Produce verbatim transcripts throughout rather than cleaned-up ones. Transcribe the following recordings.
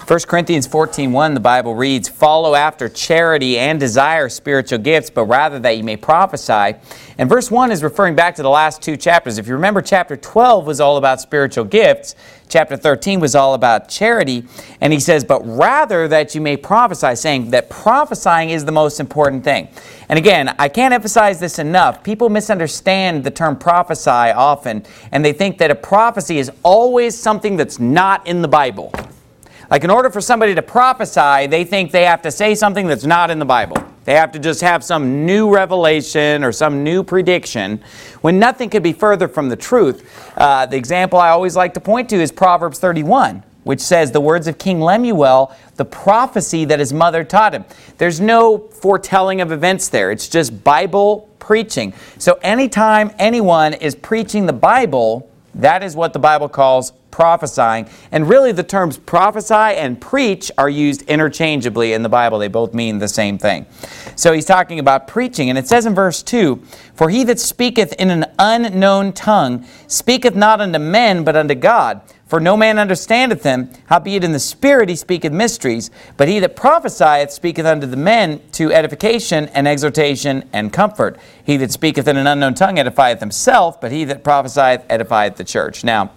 First Corinthians fourteen one, the Bible reads, "Follow after charity and desire spiritual gifts, but rather that you may prophesy." And verse one is referring back to the last two chapters. If you remember, chapter twelve was all about spiritual gifts. Chapter thirteen was all about charity. And he says, "But rather that you may prophesy," saying that prophesying is the most important thing. And again, I can't emphasize this enough. People misunderstand the term prophesy often, and they think that a prophecy is always something that's not in the Bible. Like, in order for somebody to prophesy, they think they have to say something that's not in the Bible. They have to just have some new revelation or some new prediction, when nothing could be further from the truth. Uh, the example I always like to point to is Proverbs thirty-one, which says the words of King Lemuel, the prophecy that his mother taught him. There's no foretelling of events there. It's just Bible preaching. So anytime anyone is preaching the Bible, that is what the Bible calls prophesying. And really, the terms prophesy and preach are used interchangeably in the Bible. They both mean the same thing. So he's talking about preaching. And it says in verse two, "For he that speaketh in an unknown tongue speaketh not unto men, but unto God. For no man understandeth him, howbeit in the Spirit he speaketh mysteries. But he that prophesieth speaketh unto the men to edification and exhortation and comfort. He that speaketh in an unknown tongue edifieth himself, but he that prophesieth edifieth the church." Now,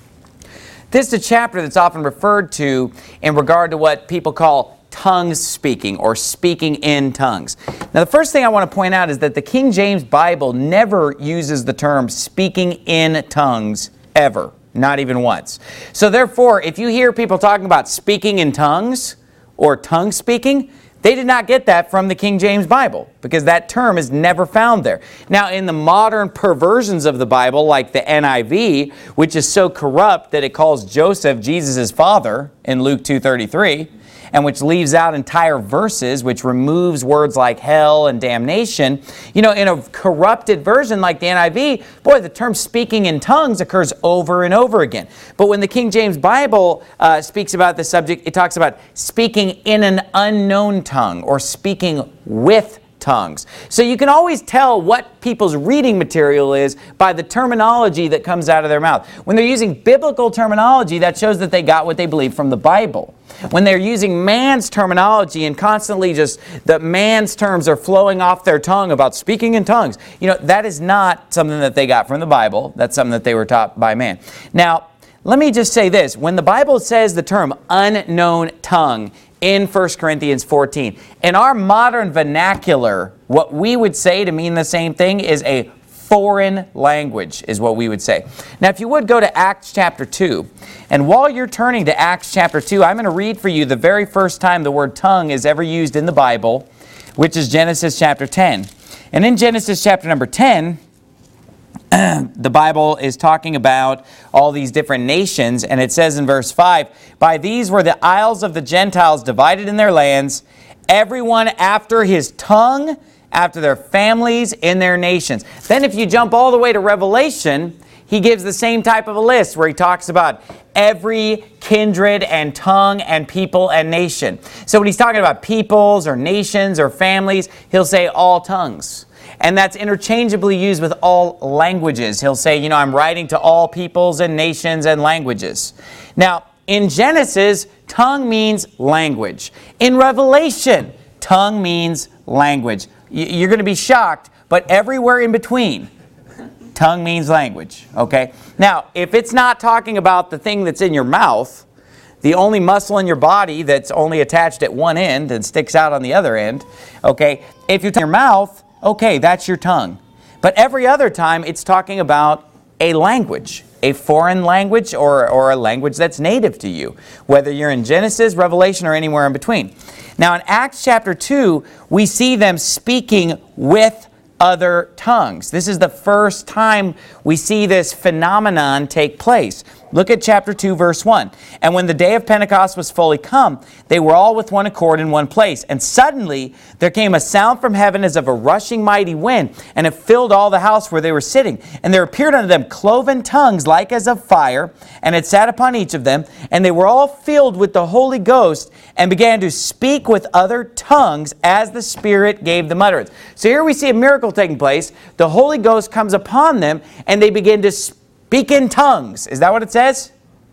this is a chapter that's often referred to in regard to what people call tongues speaking or speaking in tongues. Now, the first thing I want to point out is that the King James Bible never uses the term speaking in tongues ever. Not even once. So therefore, if you hear people talking about speaking in tongues or tongue speaking, they did not get that from the King James Bible, because that term is never found there. Now, in the modern perversions of the Bible, like the N I V, which is so corrupt that it calls Joseph Jesus' father in Luke two thirty-three, and which leaves out entire verses, which removes words like hell and damnation. You know, in a corrupted version like the N I V, boy, the term speaking in tongues occurs over and over again. But when the King James Bible uh, speaks about this subject, it talks about speaking in an unknown tongue or speaking with tongues. So you can always tell what people's reading material is by the terminology that comes out of their mouth. When they're using biblical terminology, that shows that they got what they believe from the Bible. When they're using man's terminology and constantly just the man's terms are flowing off their tongue about speaking in tongues, you know, that is not something that they got from the Bible. That's something that they were taught by man. Now, let me just say this. When the Bible says the term unknown tongue in First Corinthians fourteen, in our modern vernacular, what we would say to mean the same thing is a foreign language, is what we would say. Now, if you would go to Acts chapter two, and while you're turning to Acts chapter two, I'm going to read for you the very first time the word tongue is ever used in the Bible, which is Genesis chapter ten. And in Genesis chapter number ten, the Bible is talking about all these different nations, and it says in verse five, "By these were the isles of the Gentiles divided in their lands, everyone after his tongue, after their families, in their nations." Then if you jump all the way to Revelation, he gives the same type of a list where he talks about every kindred and tongue and people and nation. So when he's talking about peoples or nations or families, he'll say all tongues. And that's interchangeably used with all languages. He'll say, you know, I'm writing to all peoples and nations and languages. Now, in Genesis, tongue means language. In Revelation, tongue means language. You're going to be shocked, but everywhere in between, tongue means language, okay? Now, if it's not talking about the thing that's in your mouth, the only muscle in your body that's only attached at one end and sticks out on the other end, okay? If you touch your mouth, okay, that's your tongue. But every other time, it's talking about a language, a foreign language or, or a language that's native to you, whether you're in Genesis, Revelation, or anywhere in between. Now, in Acts chapter two, we see them speaking with other tongues. This is the first time we see this phenomenon take place. Look at chapter two, verse one. "And when the day of Pentecost was fully come, they were all with one accord in one place. And suddenly there came a sound from heaven as of a rushing mighty wind, and it filled all the house where they were sitting. And there appeared unto them cloven tongues like as of fire, and it sat upon each of them. And they were all filled with the Holy Ghost, and began to speak with other tongues as the Spirit gave them utterance." So here we see a miracle taking place. The Holy Ghost comes upon them, and they begin to speak in tongues. Is that what it says?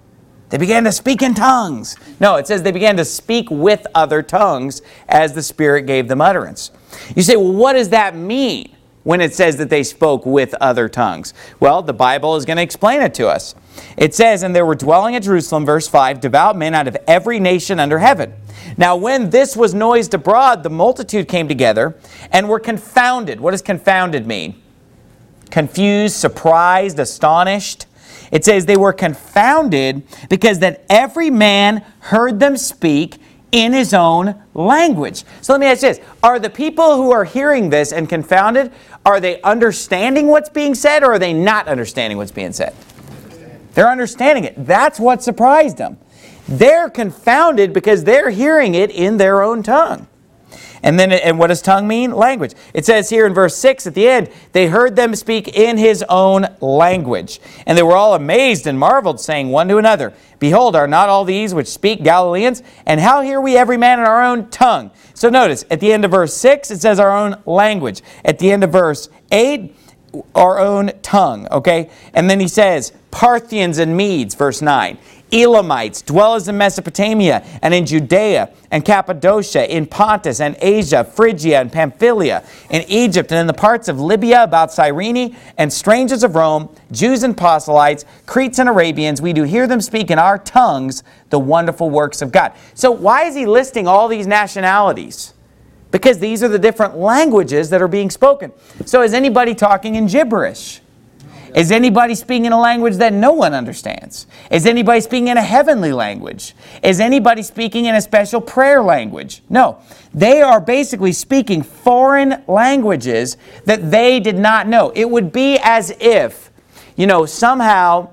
They began to speak in tongues. No, it says they began to speak with other tongues as the Spirit gave them utterance. You say, well, what does that mean when it says that they spoke with other tongues? Well, the Bible is going to explain it to us. It says, and there were dwelling at Jerusalem, verse five, devout men out of every nation under heaven. Now when this was noised abroad, the multitude came together and were confounded. What does confounded mean? Confused, surprised, astonished. It says they were confounded because that every man heard them speak in his own language. So let me ask you this. Are the people who are hearing this and confounded, are they understanding what's being said, or are they not understanding what's being said? They're understanding it. That's what surprised them. They're confounded because they're hearing it in their own tongue. And then, and what does tongue mean? Language. It says here in verse six at the end, they heard them speak in his own language. And they were all amazed and marveled, saying one to another, behold, are not all these which speak Galileans? And how hear we every man in our own tongue? So notice, at the end of verse six, it says our own language. At the end of verse eight, our own tongue, okay? And then he says, Parthians and Medes, verse nine. Elamites, dwellers in Mesopotamia and in Judea and Cappadocia, in Pontus and Asia, Phrygia and Pamphylia, in Egypt and in the parts of Libya about Cyrene, and strangers of Rome, Jews and proselytes, Cretes and Arabians, we do hear them speak in our tongues the wonderful works of God. So why is he listing all these nationalities? Because these are the different languages that are being spoken. So is anybody talking in gibberish? Is anybody speaking in a language that no one understands? Is anybody speaking in a heavenly language? Is anybody speaking in a special prayer language? No. They are basically speaking foreign languages that they did not know. It would be as if, you know, somehow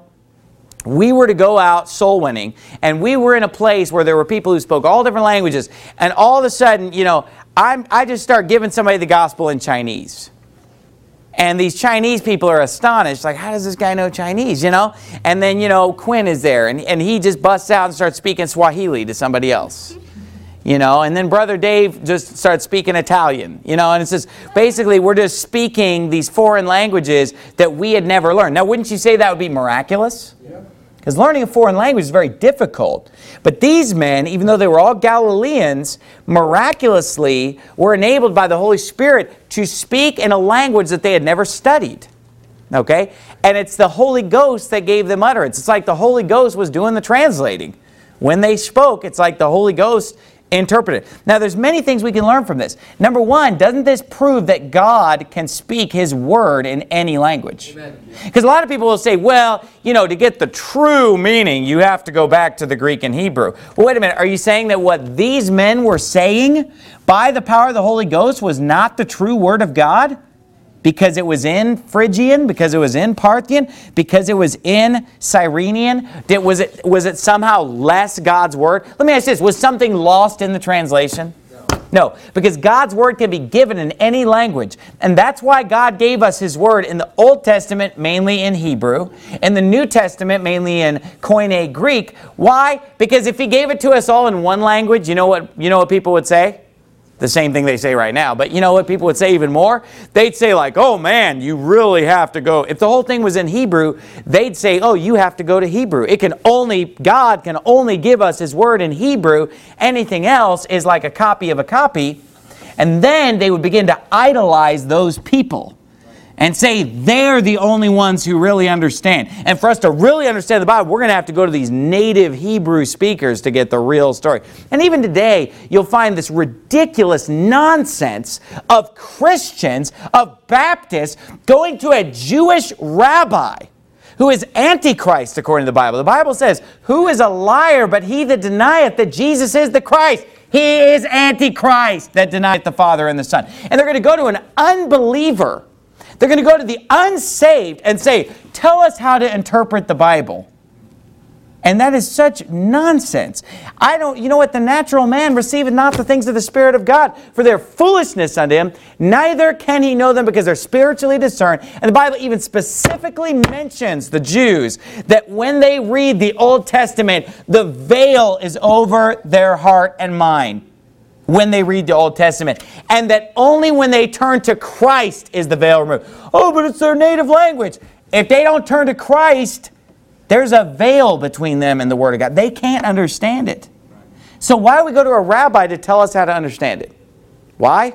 we were to go out soul winning and we were in a place where there were people who spoke all different languages, and all of a sudden, you know, I'm, I just start giving somebody the gospel in Chinese. And these Chinese people are astonished, like, how does this guy know Chinese, you know? And then, you know, Quinn is there, and, and he just busts out and starts speaking Swahili to somebody else, you know? And then Brother Dave just starts speaking Italian, you know? And it's just, basically, we're just speaking these foreign languages that we had never learned. Now, wouldn't you say that would be miraculous? Yeah. Because learning a foreign language is very difficult. But these men, even though they were all Galileans, miraculously were enabled by the Holy Spirit to speak in a language that they had never studied. Okay? And it's the Holy Ghost that gave them utterance. It's like the Holy Ghost was doing the translating. When they spoke, it's like the Holy Ghost interpreted. Now, there's many things we can learn from this. Number one, doesn't this prove that God can speak His Word in any language? Because a lot of people will say, well, you know, to get the true meaning, you have to go back to the Greek and Hebrew. Well, wait a minute. Are you saying that what these men were saying by the power of the Holy Ghost was not the true Word of God? Because it was in Phrygian, because it was in Parthian, because it was in Cyrenian? Did, was, it, was it somehow less God's Word? Let me ask you this. Was something lost in the translation? No. No, because God's Word can be given in any language. And that's why God gave us His Word in the Old Testament, mainly in Hebrew, in the New Testament, mainly in Koine Greek. Why? Because if He gave it to us all in one language, you know what, you know what people would say? The same thing they say right now. But you know what people would say even more? They'd say like, oh man, you really have to go. If the whole thing was in Hebrew, they'd say, oh, you have to go to Hebrew. It can only, God can only give us His Word in Hebrew. Anything else is like a copy of a copy. And then they would begin to idolize those people and say they're the only ones who really understand. And for us to really understand the Bible, we're going to have to go to these native Hebrew speakers to get the real story. And even today, you'll find this ridiculous nonsense of Christians, of Baptists, going to a Jewish rabbi who is Antichrist according to the Bible. The Bible says, who is a liar but he that denieth that Jesus is the Christ? He is Antichrist that denieth the Father and the Son. And they're going to go to an unbeliever. They're going to go to the unsaved and say, tell us how to interpret the Bible. And that is such nonsense. I don't, you know what? The natural man receiveth not the things of the Spirit of God, for their foolishness unto him, neither can he know them because they're spiritually discerned. And the Bible even specifically mentions the Jews, that when they read the Old Testament, the veil is over their heart and mind. When they read the Old Testament. And that only when they turn to Christ is the veil removed. Oh, but it's their native language. If they don't turn to Christ, There's a veil between them and the Word of God. They can't understand it. So why do we go to a rabbi to tell us how to understand it? Why?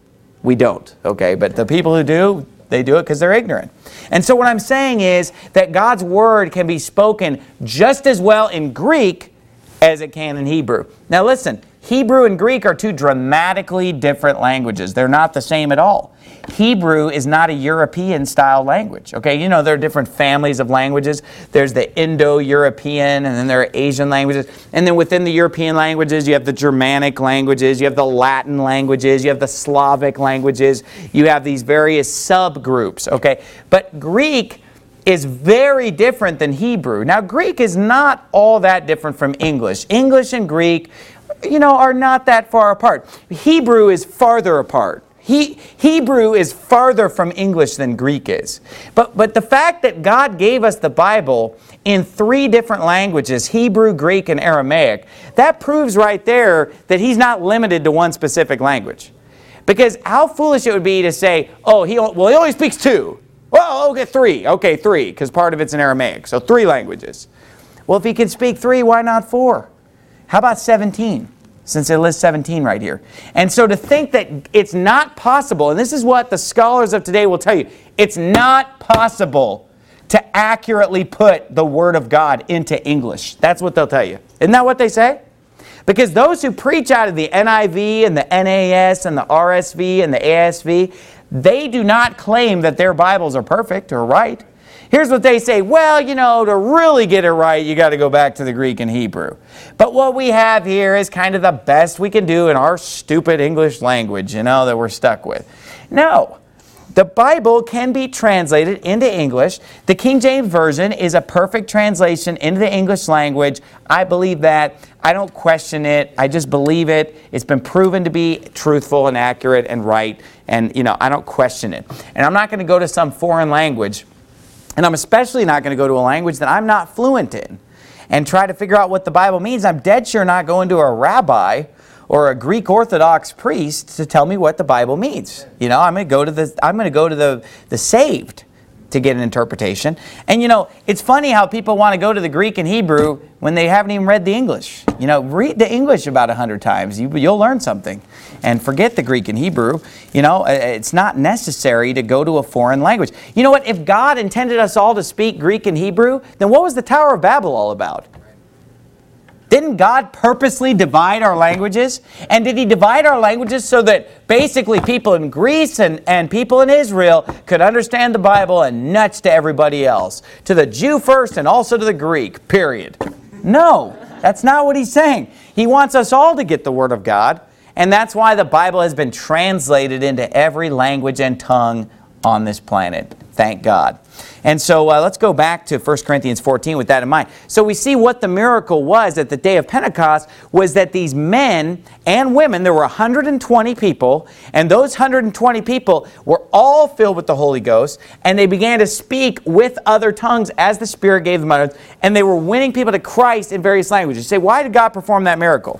We don't, okay? But the people who do, they do it because they're ignorant. And so what I'm saying is that God's Word can be spoken just as well in Greek as it can in Hebrew. Now listen, Hebrew and Greek are two dramatically different languages. They're not the same at all. Hebrew is not a European-style language. Okay, you know there are different families of languages. There's the Indo-European, and then there are Asian languages. And then within the European languages, you have the Germanic languages, you have the Latin languages, you have the Slavic languages. You have these various subgroups, okay? But Greek is very different than Hebrew. Now, Greek is not all that different from English. English and Greek, you know, are not that far apart. Hebrew is farther apart. He, Hebrew is farther from English than Greek is. But, but the fact that God gave us the Bible in three different languages, Hebrew, Greek, and Aramaic, that proves right there that He's not limited to one specific language. Because how foolish it would be to say, oh, he, well, he only speaks two. Well, okay, three. Okay, three, because part of it's in Aramaic. So three languages. Well, if He can speak three, why not four? How about seventeen? Since it lists seventeen right here. And so to think that it's not possible, and this is what the scholars of today will tell you, it's not possible to accurately put the Word of God into English. That's what they'll tell you. Isn't that what they say? Because those who preach out of the N I V and the N A S and the R S V and the A S V, they do not claim that their Bibles are perfect or right. Here's what they say, well, you know, to really get it right, you got to go back to the Greek and Hebrew. But what we have here is kind of the best we can do in our stupid English language, you know, that we're stuck with. No. The Bible can be translated into English. The King James Version is a perfect translation into the English language. I believe that. I don't question it. I just believe it. It's been proven to be truthful and accurate and right. And, you know, I don't question it. And I'm not going to go to some foreign language. And I'm especially not going to go to a language that I'm not fluent in and try to figure out what the Bible means. I'm dead sure not going to a rabbi or a Greek Orthodox priest to tell me what the Bible means. You know, I'm going to go to the I'm going to go to the the saved to get an interpretation. And you know, it's funny how people want to go to the Greek and Hebrew when they haven't even read the English. You know, read the English about a hundred times. You, you'll learn something. And forget the Greek and Hebrew. You know, it's not necessary to go to a foreign language. You know what? If God intended us all to speak Greek and Hebrew, then what was the Tower of Babel all about? Didn't God purposely divide our languages? And did He divide our languages so that basically people in Greece and, and people in Israel could understand the Bible and nuts to everybody else? To the Jew first and also to the Greek, period. No, that's not what He's saying. He wants us all to get the Word of God. And that's why the Bible has been translated into every language and tongue on this planet. Thank God. And so uh, let's go back to First Corinthians fourteen with that in mind. So we see what the miracle was at the day of Pentecost was that these men and women, there were one hundred twenty people, and those one hundred twenty people were all filled with the Holy Ghost, and they began to speak with other tongues as the Spirit gave them utterance, and they were winning people to Christ in various languages. You say, why did God perform that miracle?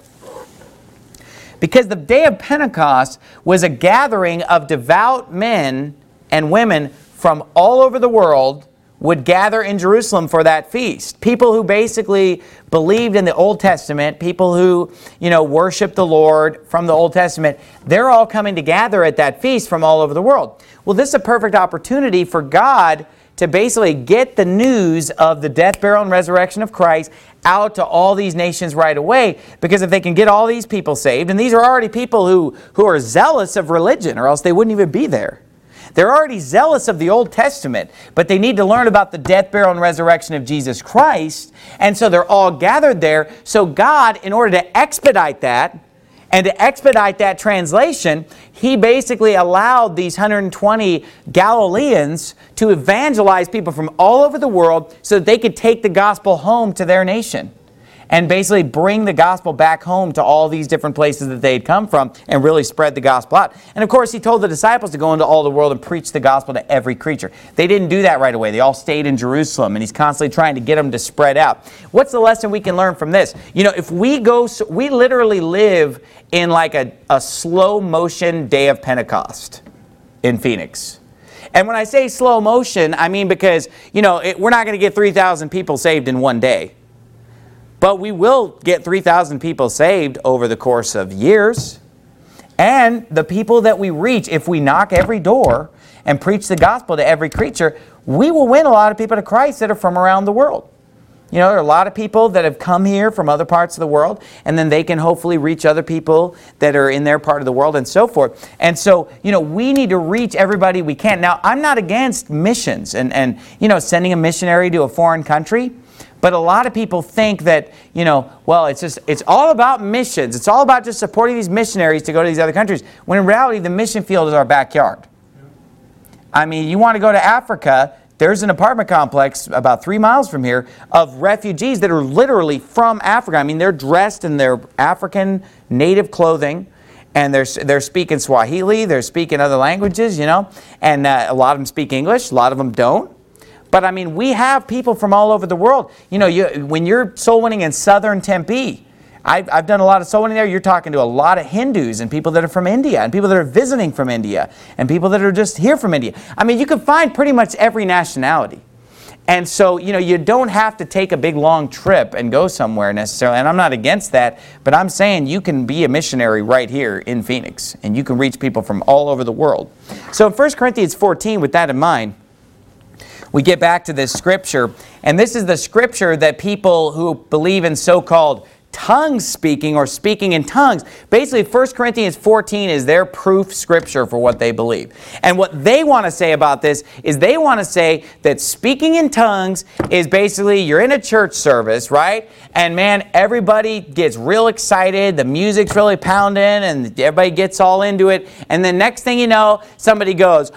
Because the day of Pentecost was a gathering of devout men and women from all over the world would gather in Jerusalem for that feast. People who basically believed in the Old Testament, people who, you know, worshiped the Lord from the Old Testament, they're all coming to gather at that feast from all over the world. Well, this is a perfect opportunity for God to basically get the news of the death, burial, and resurrection of Christ out to all these nations right away, because if they can get all these people saved, and these are already people who, who are zealous of religion, or else they wouldn't even be there. They're already zealous of the Old Testament, but they need to learn about the death, burial, and resurrection of Jesus Christ, and so they're all gathered there. So God, in order to expedite that, and to expedite that translation, He basically allowed these one hundred twenty Galileans to evangelize people from all over the world so that they could take the gospel home to their nation and basically bring the gospel back home to all these different places that they had come from and really spread the gospel out. And of course, He told the disciples to go into all the world and preach the gospel to every creature. They didn't do that right away. They all stayed in Jerusalem, and He's constantly trying to get them to spread out. What's the lesson we can learn from this? You know, if we go, we literally live in like a, a slow motion day of Pentecost in Phoenix. And when I say slow motion, I mean because, you know, it, we're not going to get three thousand people saved in one day. But we will get three thousand people saved over the course of years. And the people that we reach, if we knock every door and preach the gospel to every creature, we will win a lot of people to Christ that are from around the world. You know, there are a lot of people that have come here from other parts of the world, and then they can hopefully reach other people that are in their part of the world and so forth. And so, you know, we need to reach everybody we can. Now, I'm not against missions and, and you know, sending a missionary to a foreign country. But a lot of people think that, you know, well, it's just, it's all about missions. It's all about just supporting these missionaries to go to these other countries. When in reality, the mission field is our backyard. I mean, you want to go to Africa, there's an apartment complex about three miles from here of refugees that are literally from Africa. I mean, they're dressed in their African native clothing, and they're, they're speaking Swahili, they're speaking other languages, you know, and uh, a lot of them speak English, a lot of them don't. But I mean, we have people from all over the world. You know, you, when you're soul winning in southern Tempe, I've, I've done a lot of soul winning there. You're talking to a lot of Hindus and people that are from India and people that are visiting from India and people that are just here from India. I mean, you can find pretty much every nationality. And so, you know, you don't have to take a big long trip and go somewhere necessarily. And I'm not against that, but I'm saying you can be a missionary right here in Phoenix and you can reach people from all over the world. So in First Corinthians fourteen, with that in mind, we get back to this scripture, and this is the scripture that people who believe in so-called tongue speaking or speaking in tongues, basically First Corinthians fourteen is their proof scripture for what they believe. And what they want to say about this is they want to say that speaking in tongues is basically you're in a church service, right? And man, everybody gets real excited, the music's really pounding, and everybody gets all into it, and then next thing you know, somebody goes,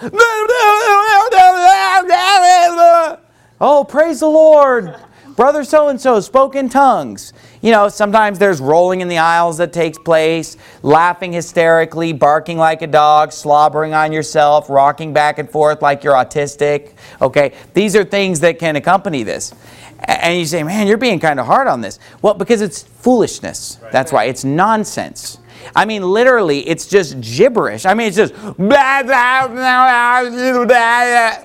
oh, praise the Lord. Brother so-and-so spoke in tongues. You know, sometimes there's rolling in the aisles that takes place, laughing hysterically, barking like a dog, slobbering on yourself, rocking back and forth like you're autistic. Okay, these are things that can accompany this. And you say, man, you're being kind of hard on this. Well, because it's foolishness. That's why. It's nonsense. I mean, literally, it's just gibberish. I mean, it's just blah, blah, blah, blah, blah.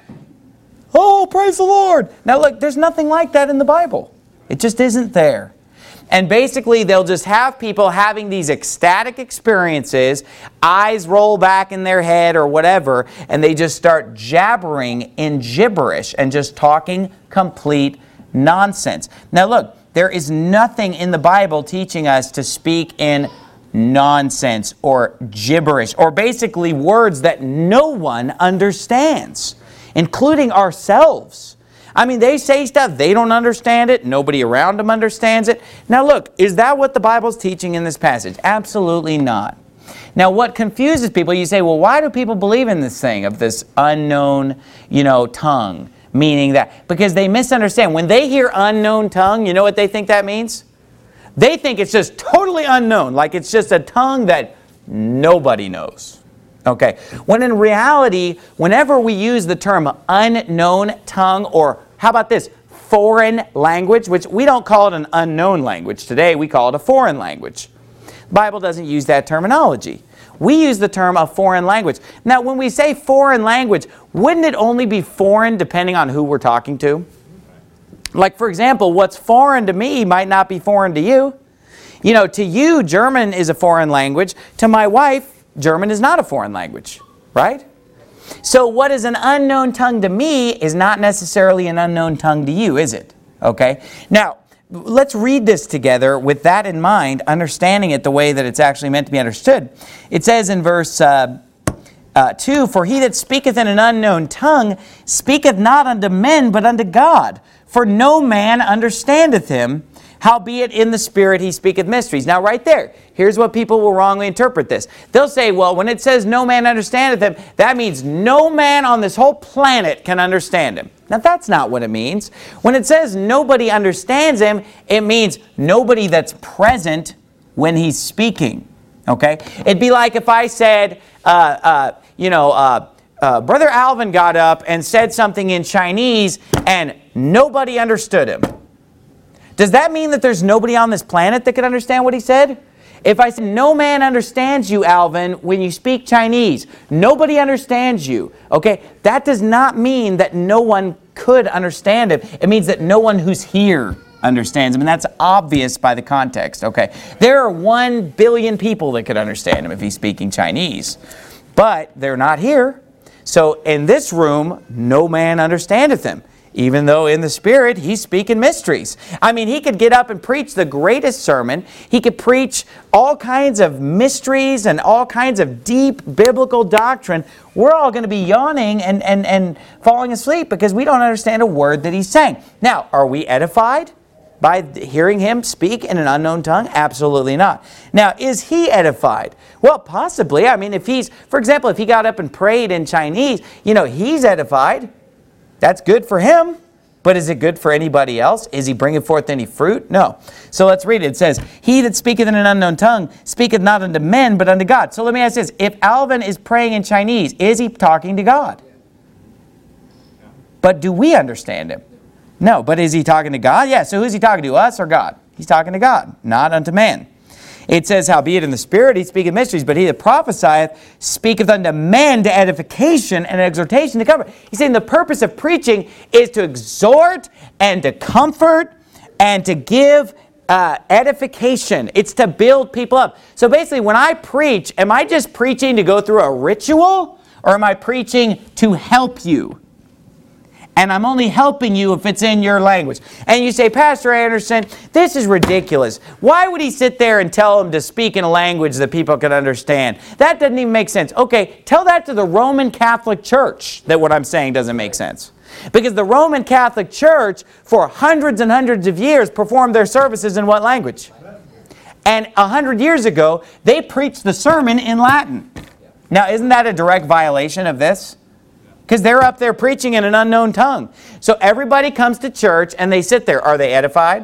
Oh, praise the Lord. Now look, there's nothing like that in the Bible. It just isn't there. And basically, they'll just have people having these ecstatic experiences, eyes roll back in their head or whatever, and they just start jabbering in gibberish and just talking complete nonsense. Now look, there is nothing in the Bible teaching us to speak in nonsense or gibberish, or basically words that no one understands, including ourselves. I mean, they say stuff, they don't understand it, nobody around them understands it. Now look, is that what the Bible's teaching in this passage? Absolutely not. Now what confuses people, you say, well, why do people believe in this thing of this unknown, you know, tongue? Meaning that, because they misunderstand. When they hear unknown tongue, you know what they think that means? They think it's just totally unknown, like it's just a tongue that nobody knows. Okay, when in reality, whenever we use the term unknown tongue, or how about this, foreign language, which we don't call it an unknown language. Today we call it a foreign language. The Bible doesn't use that terminology. We use the term a foreign language. Now, when we say foreign language, wouldn't it only be foreign depending on who we're talking to? Like, for example, what's foreign to me might not be foreign to you. You know, to you, German is a foreign language. To my wife, German is not a foreign language, right? So what is an unknown tongue to me is not necessarily an unknown tongue to you, is it? Okay? Now, let's read this together with that in mind, understanding it the way that it's actually meant to be understood. It says in verse uh, uh, two, "For he that speaketh in an unknown tongue speaketh not unto men, but unto God. For no man understandeth him, howbeit in the Spirit he speaketh mysteries." Now right there, here's what people will wrongly interpret this. They'll say, well, when it says no man understandeth him, that means no man on this whole planet can understand him. Now that's not what it means. When it says nobody understands him, it means nobody that's present when he's speaking. Okay? It'd be like if I said, uh, uh, you know, uh, uh, Brother Alvin got up and said something in Chinese and nobody understood him. Does that mean that there's nobody on this planet that could understand what he said? If I say, no man understands you, Alvin, when you speak Chinese, nobody understands you, okay? That does not mean that no one could understand him. It means that no one who's here understands him, and that's obvious by the context, okay? There are one billion people that could understand him if he's speaking Chinese, but they're not here. So in this room, no man understandeth him, even though in the Spirit he's speaking mysteries. I mean, he could get up and preach the greatest sermon. He could preach all kinds of mysteries and all kinds of deep biblical doctrine. We're all going to be yawning and, and, and falling asleep because we don't understand a word that he's saying. Now, are we edified by hearing him speak in an unknown tongue? Absolutely not. Now, is he edified? Well, possibly. I mean, if he's, for example, if he got up and prayed in Chinese, you know, he's edified. That's good for him, but is it good for anybody else? Is he bringing forth any fruit? No. So let's read it. It says, he that speaketh in an unknown tongue speaketh not unto men, but unto God. So let me ask this. If Alvin is praying in Chinese, is he talking to God? But do we understand him? No. But is he talking to God? Yeah. So who's he talking to, us or God? He's talking to God, not unto man. It says, howbeit in the Spirit he speaketh mysteries, but he that prophesieth speaketh unto men to edification and exhortation to comfort. He's saying the purpose of preaching is to exhort and to comfort and to give uh, edification. It's to build people up. So basically, when I preach, am I just preaching to go through a ritual, or am I preaching to help you? And I'm only helping you if it's in your language. And you say, Pastor Anderson, this is ridiculous. Why would he sit there and tell them to speak in a language that people can understand? That doesn't even make sense. Okay, tell that to the Roman Catholic Church that what I'm saying doesn't make sense. Because the Roman Catholic Church, for hundreds and hundreds of years, performed their services in what language? And a hundred years ago, they preached the sermon in Latin. Now, isn't that a direct violation of this? Because they're up there preaching in an unknown tongue. So everybody comes to church and they sit there. Are they edified?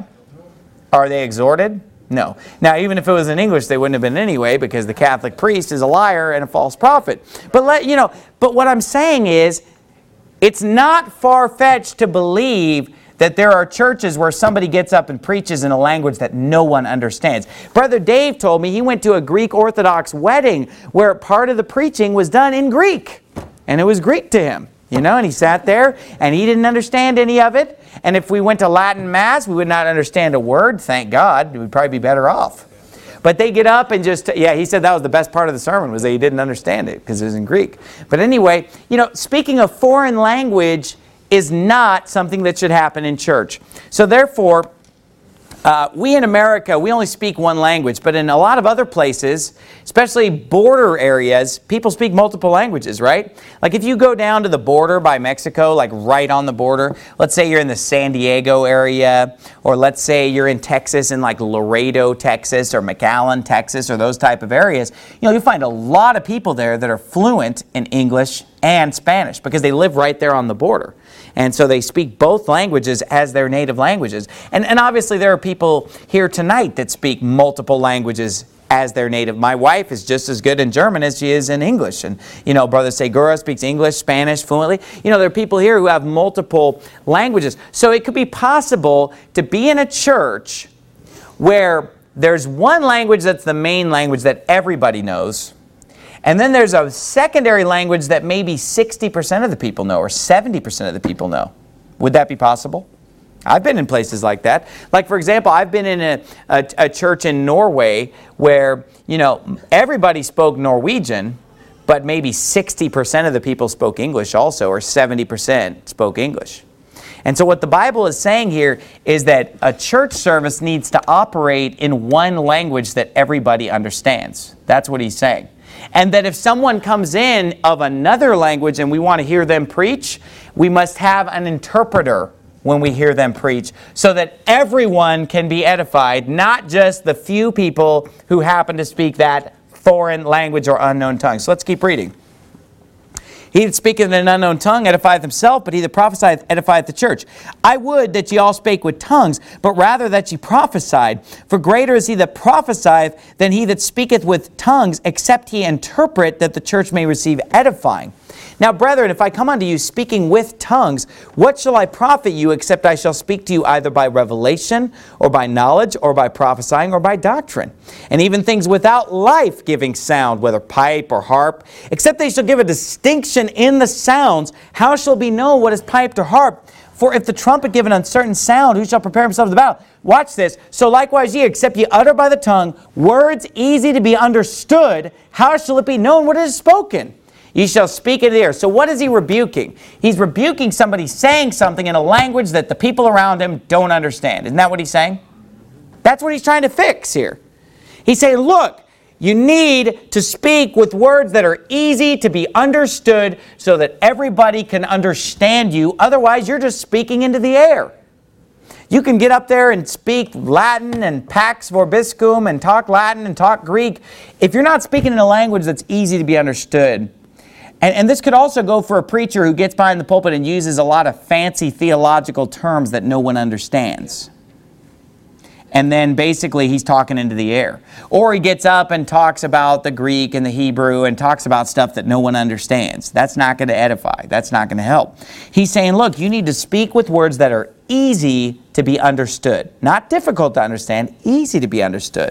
Are they exhorted? No. Now, even if it was in English, they wouldn't have been anyway, because the Catholic priest is a liar and a false prophet. But let you know. But what I'm saying is, it's not far-fetched to believe that there are churches where somebody gets up and preaches in a language that no one understands. Brother Dave told me he went to a Greek Orthodox wedding where part of the preaching was done in Greek. And it was Greek to him, you know, and he sat there and he didn't understand any of it. And if we went to Latin Mass, we would not understand a word, thank God. We'd probably be better off. But they get up and just, yeah, he said that was the best part of the sermon, was that he didn't understand it because it was in Greek. But anyway, you know, speaking a foreign language is not something that should happen in church. So therefore, Uh, we in America, we only speak one language, but in a lot of other places, especially border areas, people speak multiple languages, right? Like if you go down to the border by Mexico, like right on the border, let's say you're in the San Diego area, or let's say you're in Texas, in like Laredo, Texas, or McAllen, Texas, or those type of areas, you know, you'll find a lot of people there that are fluent in English and Spanish because they live right there on the border. And so they speak both languages as their native languages. And, and obviously there are people here tonight that speak multiple languages as their native. My wife is just as good in German as she is in English. And, you know, Brother Segura speaks English, Spanish fluently. You know, there are people here who have multiple languages. So it could be possible to be in a church where there's one language that's the main language that everybody knows. And then there's a secondary language that maybe sixty percent of the people know, or seventy percent of the people know. Would that be possible? I've been in places like that. Like, for example, I've been in a, a, a church in Norway where, you know, everybody spoke Norwegian, but maybe sixty percent of the people spoke English also, or seventy percent spoke English. And so what the Bible is saying here is that a church service needs to operate in one language that everybody understands. That's what he's saying. And that if someone comes in of another language and we want to hear them preach, we must have an interpreter when we hear them preach, so that everyone can be edified, not just the few people who happen to speak that foreign language or unknown tongue. So let's keep reading. He that speaketh in an unknown tongue edifieth himself, but he that prophesieth edifieth the church. I would that ye all spake with tongues, but rather that ye prophesied. For greater is he that prophesieth than he that speaketh with tongues, except he interpret, that the church may receive edifying. Now, brethren, if I come unto you speaking with tongues, what shall I profit you, except I shall speak to you either by revelation, or by knowledge, or by prophesying, or by doctrine? And even things without life-giving sound, whether pipe or harp, except they shall give a distinction in the sounds, how shall it be known what is piped or harp? For if the trumpet give an uncertain sound, who shall prepare himself to the battle? Watch this. So likewise ye, except ye utter by the tongue words easy to be understood, how shall it be known what is spoken? Ye shall speak in the air. So what is he rebuking? He's rebuking somebody saying something in a language that the people around him don't understand. Isn't that what he's saying? That's what he's trying to fix here. He's saying, look, you need to speak with words that are easy to be understood so that everybody can understand you. Otherwise, you're just speaking into the air. You can get up there and speak Latin and Pax Vobiscum and talk Latin and talk Greek. If you're not speaking in a language that's easy to be understood, And, and this could also go for a preacher who gets behind the pulpit and uses a lot of fancy theological terms that no one understands. And then basically he's talking into the air. Or he gets up and talks about the Greek and the Hebrew and talks about stuff that no one understands. That's not going to edify. That's not going to help. He's saying, look, you need to speak with words that are easy to be understood. Not difficult to understand, easy to be understood.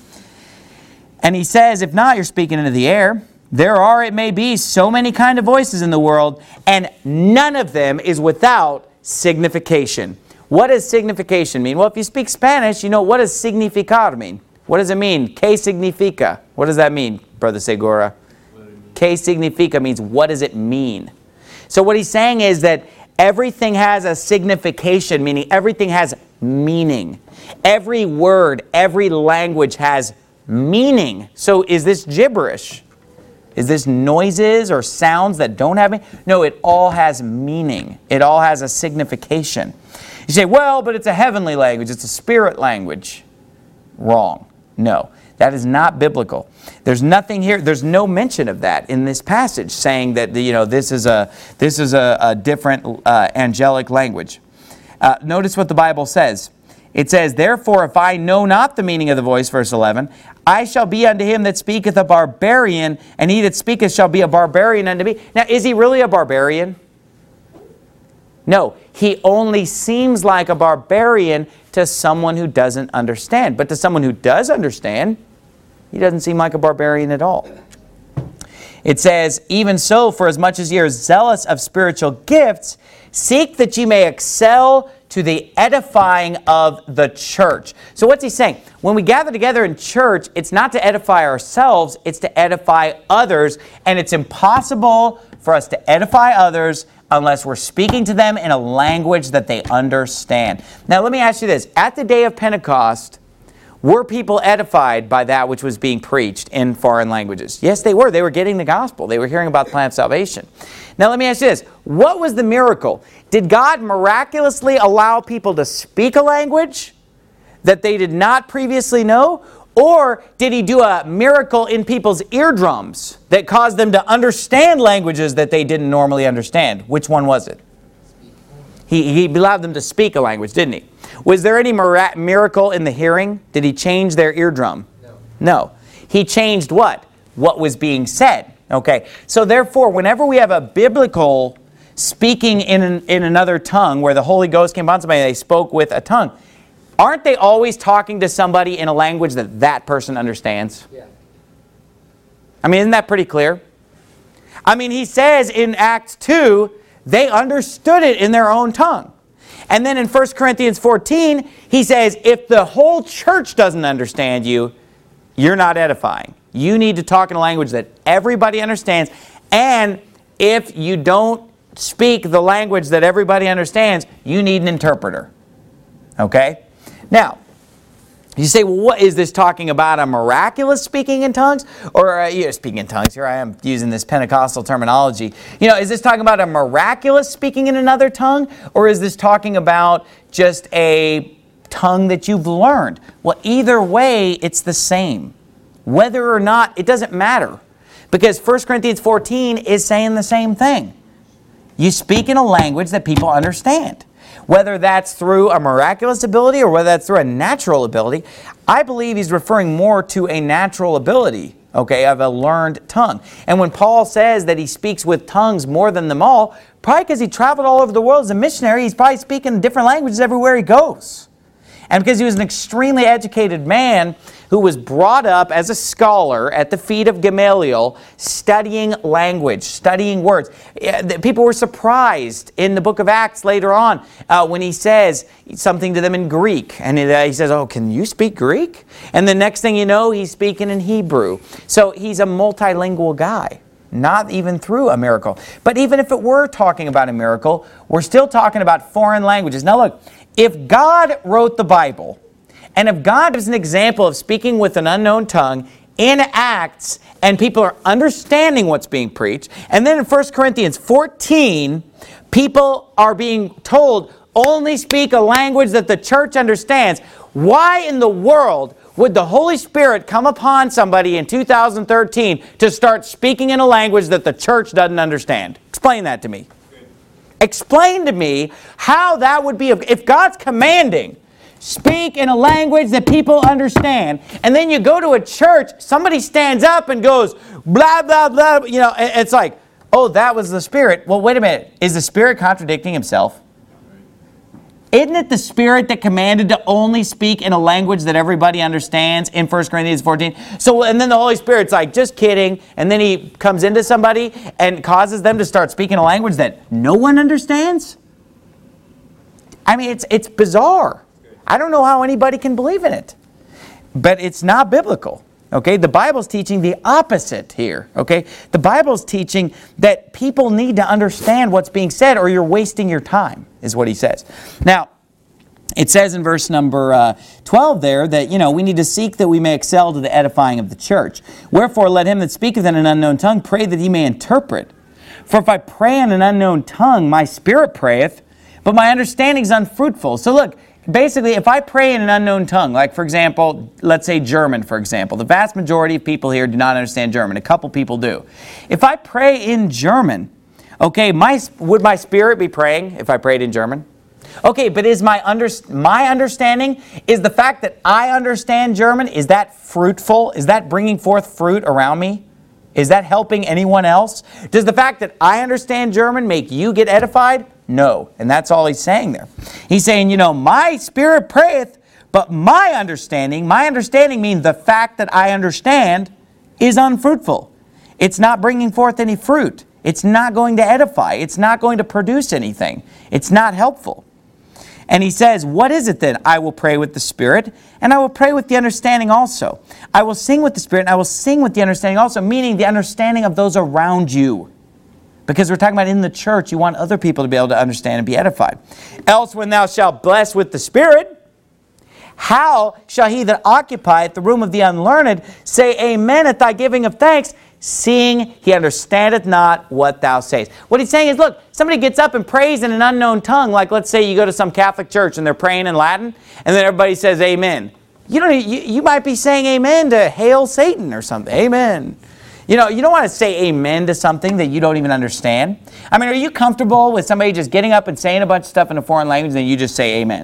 And he says, if not, you're speaking into the air. There are, it may be, so many kind of voices in the world, and none of them is without signification. What does signification mean? Well, if you speak Spanish, you know, what does significar mean? What does it mean? ¿Qué significa? What does that mean, Brother Segura? ¿Qué significa means what does it mean? So what he's saying is that everything has a signification, meaning everything has meaning. Every word, every language has meaning. So is this gibberish? Is this noises or sounds that don't have meaning? No, it all has meaning. It all has a signification. You say, well, but it's a heavenly language. It's a spirit language. Wrong. No, that is not biblical. There's nothing here. There's no mention of that in this passage saying that, you know, this is a, this is a, a different uh, angelic language. Uh, notice what the Bible says. It says, therefore, if I know not the meaning of the voice, verse eleven, I shall be unto him that speaketh a barbarian, and he that speaketh shall be a barbarian unto me. Now, is he really a barbarian? No, he only seems like a barbarian to someone who doesn't understand. But to someone who does understand, he doesn't seem like a barbarian at all. It says, even so, for as much as ye are zealous of spiritual gifts, seek that ye may excel to the edifying of the church. So what's he saying? When we gather together in church, it's not to edify ourselves, it's to edify others. And it's impossible for us to edify others unless we're speaking to them in a language that they understand. Now let me ask you this. At the day of Pentecost, were people edified by that which was being preached in foreign languages? Yes, they were. They were getting the gospel. They were hearing about the plan of salvation. Now let me ask you this. What was the miracle? Did God miraculously allow people to speak a language that they did not previously know? Or did he do a miracle in people's eardrums that caused them to understand languages that they didn't normally understand? Which one was it? He, he allowed them to speak a language, didn't he? Was there any mira- miracle in the hearing? Did he change their eardrum? No. No. He changed what? What was being said. Okay. So therefore, whenever we have a biblical speaking in, an, in another tongue where the Holy Ghost came upon somebody and they spoke with a tongue, aren't they always talking to somebody in a language that that person understands? Yeah. I mean, isn't that pretty clear? I mean, he says in Acts two, they understood it in their own tongue. And then in First Corinthians fourteen, he says, if the whole church doesn't understand you, you're not edifying. You need to talk in a language that everybody understands. And if you don't speak the language that everybody understands, you need an interpreter. Okay? Now, you say, well, what is this talking about? A miraculous speaking in tongues? Or, uh, you know, speaking in tongues, here I am using this Pentecostal terminology. You know, is this talking about a miraculous speaking in another tongue? Or is this talking about just a tongue that you've learned? Well, either way, it's the same. Whether or not, it doesn't matter. Because First Corinthians fourteen is saying the same thing. You speak in a language that people understand. Whether that's through a miraculous ability or whether that's through a natural ability, I believe he's referring more to a natural ability okay, of a learned tongue. And when Paul says that he speaks with tongues more than them all, probably because he traveled all over the world as a missionary, he's probably speaking different languages everywhere he goes. And because he was an extremely educated man who was brought up as a scholar at the feet of Gamaliel, studying language, studying words. People were surprised in the book of Acts later on uh, when he says something to them in Greek. And he says, oh, can you speak Greek? And the next thing you know, he's speaking in Hebrew. So he's a multilingual guy. Not even through a miracle. But even if it were talking about a miracle, we're still talking about foreign languages. Now look, if God wrote the Bible, and if God is an example of speaking with an unknown tongue in Acts, and people are understanding what's being preached, and then in First Corinthians fourteen, people are being told, only speak a language that the church understands, why in the world would the Holy Spirit come upon somebody in two thousand thirteen to start speaking in a language that the church doesn't understand? Explain that to me. Explain to me how that would be, if God's commanding, speak in a language that people understand, and then you go to a church, somebody stands up and goes, blah, blah, blah, you know, it's like, oh, that was the Spirit. Well, wait a minute. Is the Spirit contradicting himself? Isn't it the Spirit that commanded to only speak in a language that everybody understands in First Corinthians fourteen? So, and then the Holy Spirit's like, just kidding. And then he comes into somebody and causes them to start speaking a language that no one understands? I mean, it's, it's bizarre. I don't know how anybody can believe in it. But it's not biblical. Okay, the Bible's teaching the opposite here. Okay, the Bible's teaching that people need to understand what's being said or you're wasting your time, is what he says. Now, it says in verse number uh, twelve there that, you know, we need to seek that we may excel to the edifying of the church. Wherefore, let him that speaketh in an unknown tongue pray that he may interpret. For if I pray in an unknown tongue, my spirit prayeth, but my understanding is unfruitful. So look, basically, if I pray in an unknown tongue, like for example, let's say German, for example. The vast majority of people here do not understand German. A couple people do. If I pray in German, okay, my, would my spirit be praying if I prayed in German? Okay, but is my, under, my understanding, is the fact that I understand German, is that fruitful? Is that bringing forth fruit around me? Is that helping anyone else? Does the fact that I understand German make you get edified? No. And that's all he's saying there. He's saying, you know, my spirit prayeth, but my understanding, my understanding means the fact that I understand is unfruitful. It's not bringing forth any fruit. It's not going to edify. It's not going to produce anything. It's not helpful. And he says, what is it then? I will pray with the Spirit, and I will pray with the understanding also. I will sing with the Spirit, and I will sing with the understanding also, meaning the understanding of those around you. Because we're talking about in the church, you want other people to be able to understand and be edified. Else when thou shalt bless with the Spirit, how shall he that occupieth the room of the unlearned say amen at thy giving of thanks, seeing he understandeth not what thou sayest? What he's saying is, look, somebody gets up and prays in an unknown tongue, like let's say you go to some Catholic church and they're praying in Latin, and then everybody says amen. You don't. You, you might be saying amen to Hail Satan or something. Amen. You know, you don't want to say amen to something that you don't even understand. I mean, are you comfortable with somebody just getting up and saying a bunch of stuff in a foreign language and then you just say amen?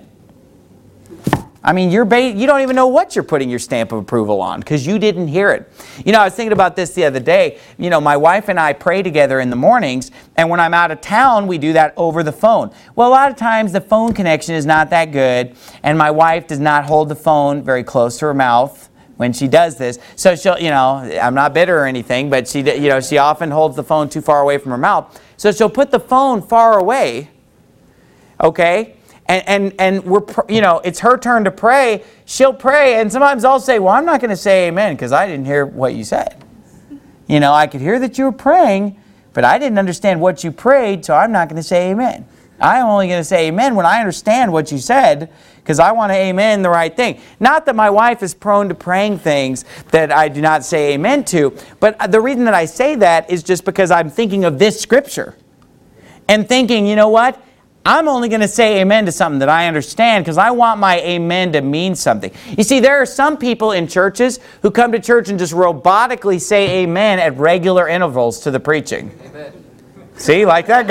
I mean, you're ba- you don't even know what you're putting your stamp of approval on because you didn't hear it. You know, I was thinking about this the other day. You know, my wife and I pray together in the mornings, and when I'm out of town, we do that over the phone. Well, a lot of times the phone connection is not that good, and my wife does not hold the phone very close to her mouth when she does this. So she'll, you know, I'm not bitter or anything, but she, you know, she often holds the phone too far away from her mouth. So she'll put the phone far away, okay? And, and, and we're, you know, it's her turn to pray. She'll pray, and sometimes I'll say, well, I'm not going to say amen because I didn't hear what you said. You know, I could hear that you were praying, but I didn't understand what you prayed, so I'm not going to say amen. I'm only going to say amen when I understand what you said because I want to amen the right thing. Not that my wife is prone to praying things that I do not say amen to, but the reason that I say that is just because I'm thinking of this scripture and thinking, you know what? I'm only going to say amen to something that I understand because I want my amen to mean something. You see, there are some people in churches who come to church and just robotically say amen at regular intervals to the preaching. Amen. See, like that guy.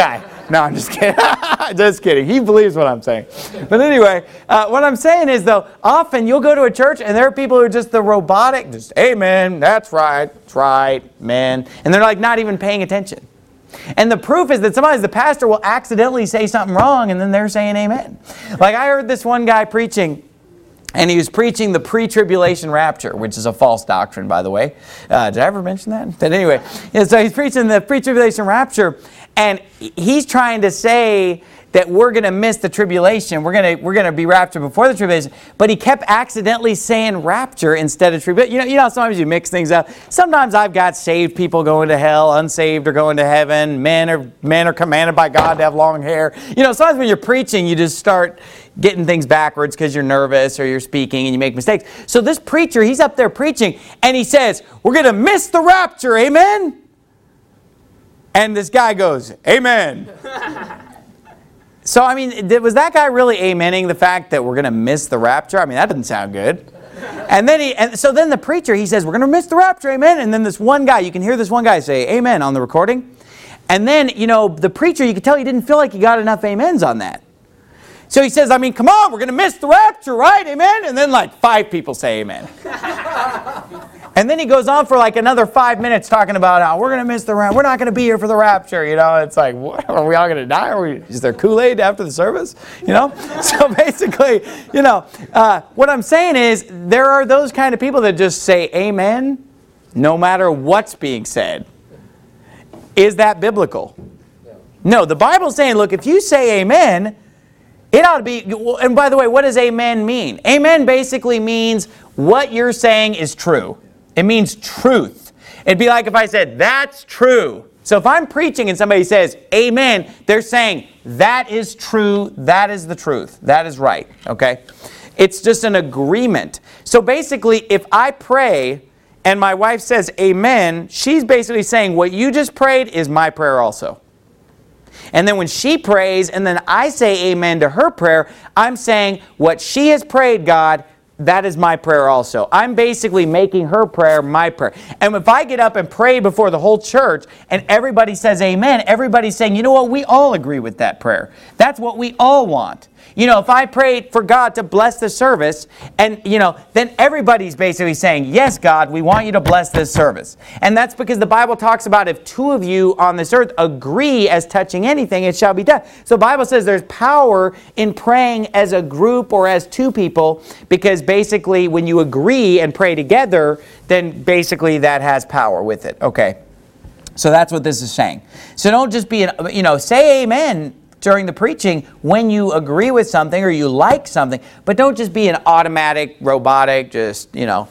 No, I'm just kidding. Just kidding. He believes what I'm saying. But anyway, uh, what I'm saying is, though, often you'll go to a church and there are people who are just the robotic, just, amen, that's right, that's right, man. And they're like not even paying attention. And the proof is that sometimes the pastor will accidentally say something wrong and then they're saying amen. Like I heard this one guy preaching, and he was preaching the pre-tribulation rapture, which is a false doctrine, by the way. Uh, did I ever mention that? But anyway, yeah, so he's preaching the pre-tribulation rapture, and he's trying to say that we're going to miss the tribulation. We're going to we're going to be raptured before the tribulation. But he kept accidentally saying rapture instead of tribulation. You know, you know, sometimes you mix things up. Sometimes I've got saved people going to hell, unsaved are going to heaven. Men are men are commanded by God to have long hair. You know, sometimes when you're preaching, you just start getting things backwards because you're nervous or you're speaking and you make mistakes. So this preacher, he's up there preaching and he says, "We're going to miss the rapture, amen?" And this guy goes, "Amen." So, I mean, was that guy really amening the fact that we're going to miss the rapture? I mean, that doesn't sound good. And then he, and so then the preacher, he says, "We're going to miss the rapture, amen." And then this one guy, you can hear this one guy say, "Amen," on the recording. And then, you know, the preacher, you could tell he didn't feel like he got enough amens on that. So he says, "I mean, come on, we're going to miss the rapture, right? Amen?" And then like five people say amen. And then he goes on for like another five minutes talking about how we're going to miss the rapture. We're not going to be here for the rapture. You know, it's like, what? Are we all going to die? Are we, is there Kool-Aid after the service? You know? So basically, you know, uh, what I'm saying is there are those kind of people that just say amen no matter what's being said. Is that biblical? No, the Bible's saying, look, if you say amen, it ought to be, and by the way, what does amen mean? Amen basically means what you're saying is true. It means truth. It'd be like if I said, "That's true." So if I'm preaching and somebody says, "Amen," they're saying, that is true, that is the truth, that is right, okay? It's just an agreement. So basically, if I pray and my wife says, "Amen," she's basically saying, what you just prayed is my prayer also. And then when she prays and then I say amen to her prayer, I'm saying what she has prayed, God, that is my prayer also. I'm basically making her prayer my prayer. And if I get up and pray before the whole church and everybody says amen, everybody's saying, you know what, we all agree with that prayer. That's what we all want. You know, if I prayed for God to bless the service, and, you know, then everybody's basically saying, yes, God, we want you to bless this service. And that's because the Bible talks about if two of you on this earth agree as touching anything, it shall be done. So the Bible says there's power in praying as a group or as two people, because basically when you agree and pray together, then basically that has power with it. Okay. So that's what this is saying. So don't just be, an, you know, say amen during the preaching when you agree with something or you like something, but don't just be an automatic, robotic, just, you know,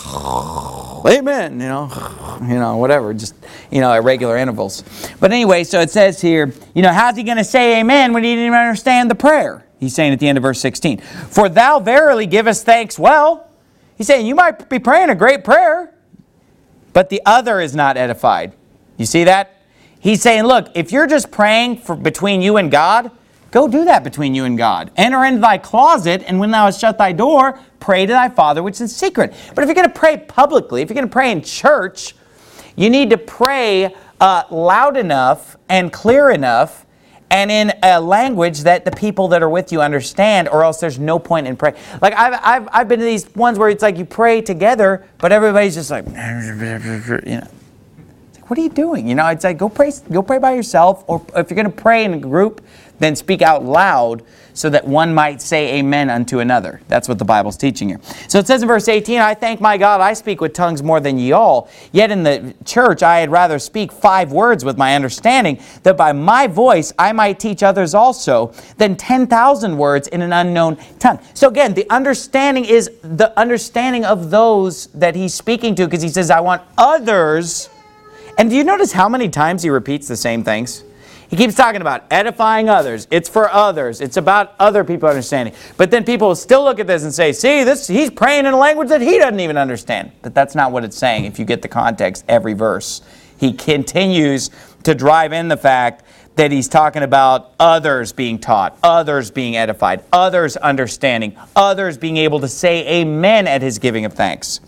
amen, you know, you know, whatever, just, you know, at regular intervals. But anyway, so it says here, you know, how's he going to say amen when he didn't even understand the prayer? He's saying at the end of verse sixteen, "For thou verily givest thanks well." He's saying you might be praying a great prayer, but the other is not edified. You see that? He's saying, look, if you're just praying for between you and God, go do that between you and God. Enter into thy closet, and when thou hast shut thy door, pray to thy Father which is in secret. But if you're going to pray publicly, if you're going to pray in church, you need to pray uh, loud enough and clear enough and in a language that the people that are with you understand, or else there's no point in praying. Like, I've, I've, I've been to these ones where it's like you pray together, but everybody's just like, you know. What are you doing? You know, it's like, go pray, go pray by yourself, or if you're going to pray in a group, then speak out loud so that one might say amen unto another. That's what the Bible's teaching here. So it says in verse eighteen, "I thank my God, I speak with tongues more than ye all. Yet in the church I had rather speak five words with my understanding, that by my voice I might teach others also, than ten thousand words in an unknown tongue." So again, the understanding is the understanding of those that he's speaking to, because he says, I want others. And do you notice how many times he repeats the same things? He keeps talking about edifying others. It's for others. It's about other people understanding. But then people will still look at this and say, see, this he's praying in a language that he doesn't even understand. But that's not what it's saying if you get the context every verse. He continues to drive in the fact that he's talking about others being taught, others being edified, others understanding, others being able to say amen at his giving of thanks.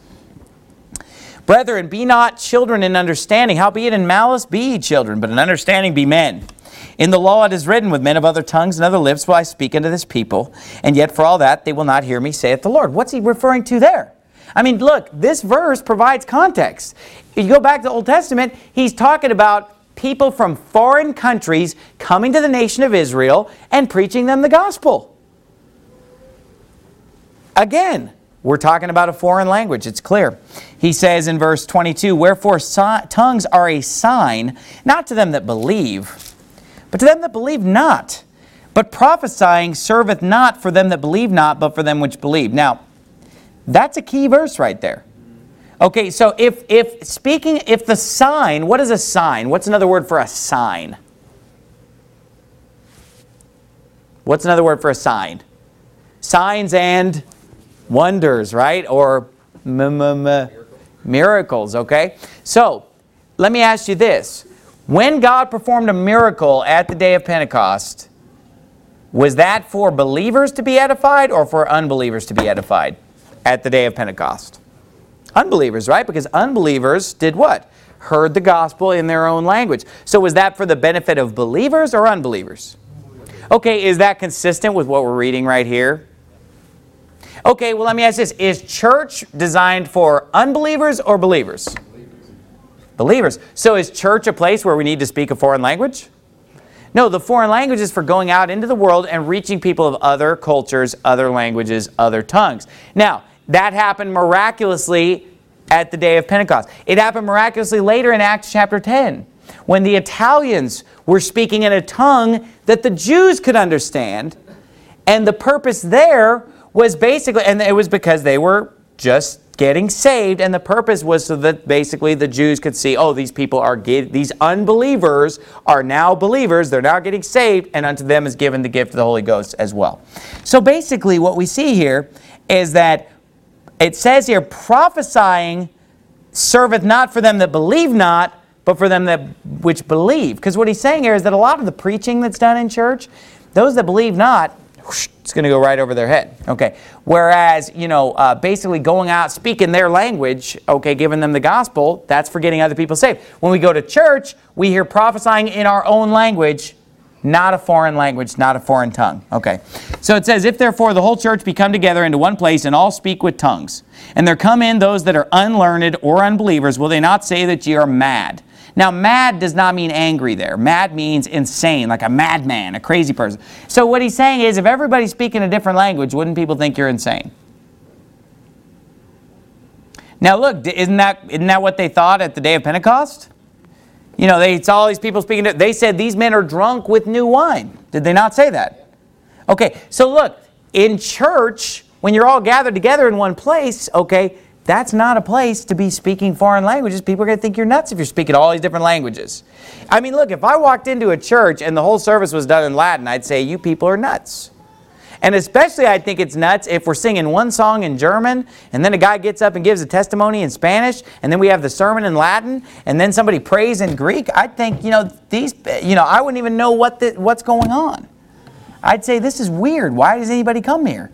"Brethren, be not children in understanding, howbeit in malice be ye children, but in understanding be men. In the law it is written, with men of other tongues and other lips will I speak unto this people, and yet for all that they will not hear me, saith the Lord. What's he referring to there? I mean, look, this verse provides context. If you go back to the Old Testament, he's talking about people from foreign countries coming to the nation of Israel and preaching them the gospel. Again, we're talking about a foreign language. It's clear. He says in verse twenty-two, wherefore si- tongues are a sign, not to them that believe, but to them that believe not. But prophesying serveth not for them that believe not, but for them which believe. Now, that's a key verse right there. Okay, so if, if speaking, if the sign, what is a sign? What's another word for a sign? What's another word for a sign? Signs and wonders, right? Or m m m miracles, okay? So, let me ask you this. When God performed a miracle at the day of Pentecost, was that for believers to be edified or for unbelievers to be edified at the day of Pentecost? Unbelievers, right? Because unbelievers did what? Heard the gospel in their own language. So was that for the benefit of believers or unbelievers? Okay, is that consistent with what we're reading right here? Okay, well let me ask this. Is church designed for unbelievers or believers? Believers. Believers. So is church a place where we need to speak a foreign language? No, the foreign language is for going out into the world and reaching people of other cultures, other languages, other tongues. Now, that happened miraculously at the day of Pentecost. It happened miraculously later in Acts chapter ten, when the Italians were speaking in a tongue that the Jews could understand. And the purpose there was basically, and it was because they were just getting saved, and the purpose was so that basically the Jews could see, oh, these people are, get, these unbelievers are now believers, they're now getting saved, and unto them is given the gift of the Holy Ghost as well. So basically what we see here is that it says here, prophesying serveth not for them that believe not, but for them that which believe. Because what he's saying here is that a lot of the preaching that's done in church, those that believe not, whoosh, it's going to go right over their head. Okay. Whereas, you know, uh, basically going out, speaking their language, okay, giving them the gospel, that's for getting other people saved. When we go to church, we hear prophesying in our own language, not a foreign language, not a foreign tongue. Okay. So it says, if therefore the whole church be come together into one place and all speak with tongues, and there come in those that are unlearned or unbelievers, will they not say that ye are mad? Now, mad does not mean angry there. Mad means insane, like a madman, a crazy person. So what he's saying is, if everybody's speaking a different language, wouldn't people think you're insane? Now look, isn't that, isn't that what they thought at the day of Pentecost? You know, they saw all these people speaking. To, they said, these men are drunk with new wine. Did they not say that? Okay, so look, in church, when you're all gathered together in one place, okay, that's not a place to be speaking foreign languages. People are going to think you're nuts if you're speaking all these different languages. I mean, look, if I walked into a church and the whole service was done in Latin, I'd say, you people are nuts. And especially I think it's nuts if we're singing one song in German, and then a guy gets up and gives a testimony in Spanish, and then we have the sermon in Latin, and then somebody prays in Greek. I'd think, you know, these, you know, I wouldn't even know what the, what's going on. I'd say, this is weird. Why does anybody come here?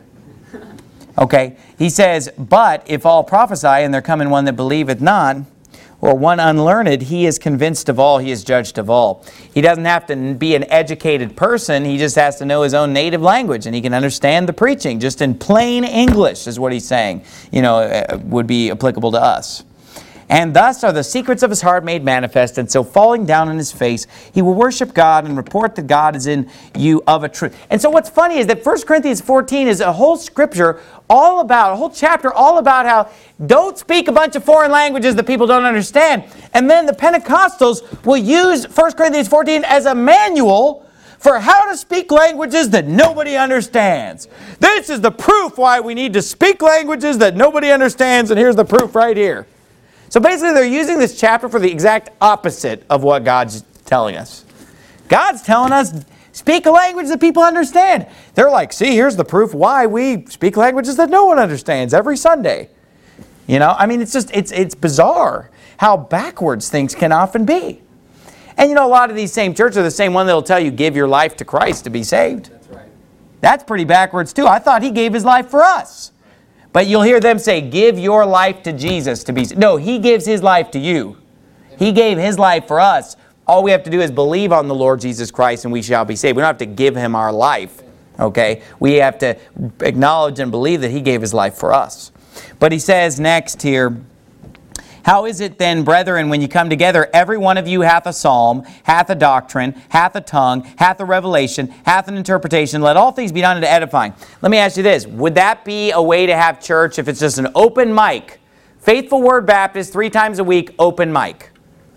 Okay, he says, but if all prophesy, and there come in one that believeth not, or one unlearned, he is convinced of all, he is judged of all. He doesn't have to be an educated person, he just has to know his own native language, and he can understand the preaching, just in plain English is what he's saying, you know, would be applicable to us. And thus are the secrets of his heart made manifest, and so falling down on his face, he will worship God and report that God is in you of a truth. And so what's funny is that First Corinthians fourteen is a whole scripture all about, a whole chapter all about how don't speak a bunch of foreign languages that people don't understand. And then the Pentecostals will use First Corinthians fourteen as a manual for how to speak languages that nobody understands. This is the proof why we need to speak languages that nobody understands, and here's the proof right here. So basically they're using this chapter for the exact opposite of what God's telling us. God's telling us, speak a language that people understand. They're like, see, here's the proof why we speak languages that no one understands every Sunday. You know, I mean, it's just, it's, it's bizarre how backwards things can often be. And you know, a lot of these same churches are the same one that will tell you, give your life to Christ to be saved. That's right. That's pretty backwards too. I thought he gave his life for us. But you'll hear them say, give your life to Jesus to be saved. No, he gives his life to you. He gave his life for us. All we have to do is believe on the Lord Jesus Christ and we shall be saved. We don't have to give Him our life, okay? We have to acknowledge and believe that He gave His life for us. But he says next here, how is it then, brethren, when you come together, every one of you hath a psalm, hath a doctrine, hath a tongue, hath a revelation, hath an interpretation. Let all things be done unto edifying. Let me ask you this. Would that be a way to have church if it's just an open mic? Faithful Word Baptist, three times a week, open mic.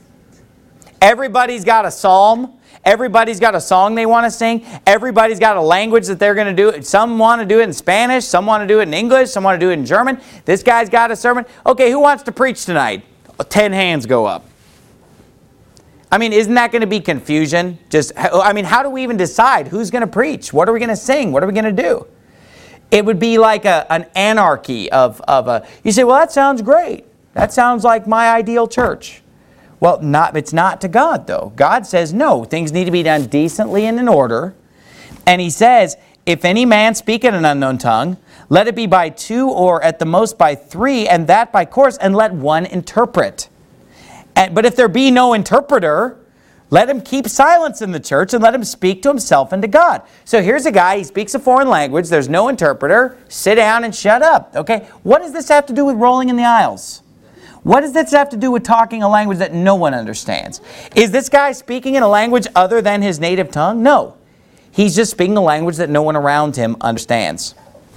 Everybody's got a psalm. Everybody's got a song they want to sing. Everybody's got a language that they're going to do. Some want to do it in Spanish. Some want to do it in English. Some want to do it in German. This guy's got a sermon. Okay, who wants to preach tonight? Ten hands go up. I mean, isn't that going to be confusion? Just, I mean, how do we even decide who's going to preach? What are we going to sing? What are we going to do? It would be like a, an anarchy of, of a, you say, well, that sounds great. That sounds like my ideal church. Well, not, it's not to God, though. God says, no, things need to be done decently and in order. And He says, if any man speak in an unknown tongue, let it be by two or at the most by three, and that by course, and let one interpret. And, but if there be no interpreter, let him keep silence in the church and let him speak to himself and to God. So here's a guy, he speaks a foreign language, there's no interpreter, sit down and shut up. Okay, what does this have to do with rolling in the aisles? What does this have to do with talking a language that no one understands? Is this guy speaking in a language other than his native tongue? No. He's just speaking a language that no one around him understands.